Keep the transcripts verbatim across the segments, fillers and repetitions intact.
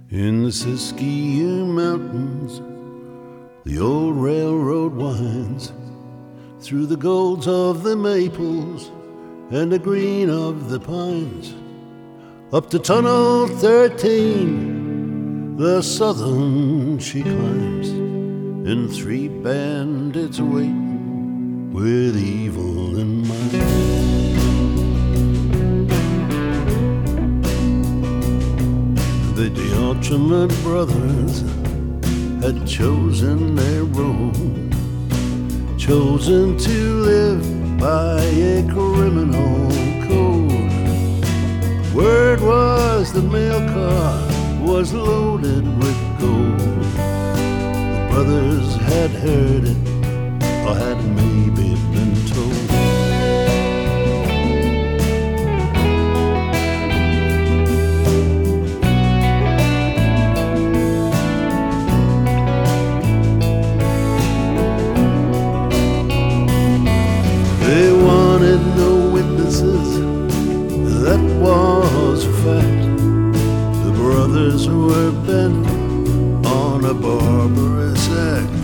In the Siskiyou Mountains, the old railroad winds through the golds of the maples and the green of the pines. Up to Tunnel thirteen, the southern she climbs, and three bandits waiting with evil in mind. The DeArchament brothers had chosen their road, chosen to live by a criminal code. Word was the mail car was loaded with gold. The brothers had heard it, or had maybe been told. They wanted no witnesses, that was a fact. The brothers were bent on a barbarous act.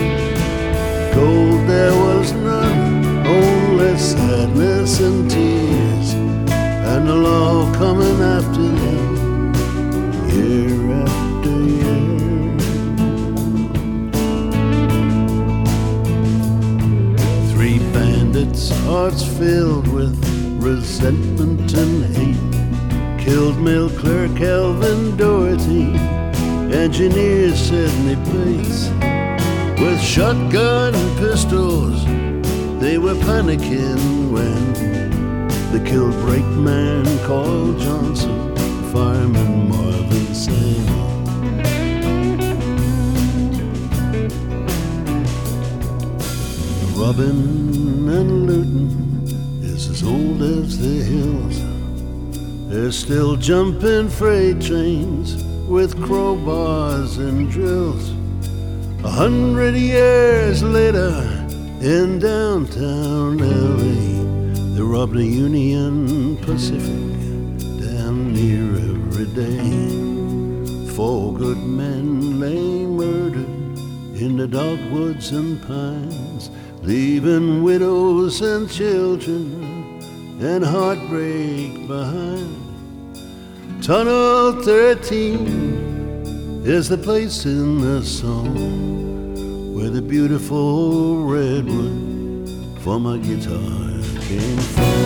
Gold there was none, only sadness and tears, and the law coming after them year after year. Three bandits, hearts filled with resentment and hate, killed mill clerk Elvin Doherty, engineer Sidney Bates. With shotgun and pistols, they were panicking when they killed brakeman Carl Johnson, fireman Marvin Sam. Robbing and looting is as old as the hills. They're still jumping freight trains with crowbars and drills. A hundred years later in downtown L A, they rob the Union Pacific damn near every day. Four good men lay murdered in the dogwoods and pines, leaving widows and children and heartbreak behind. Tunnel thirteen is the place in the song where the beautiful redwood for my guitar came from.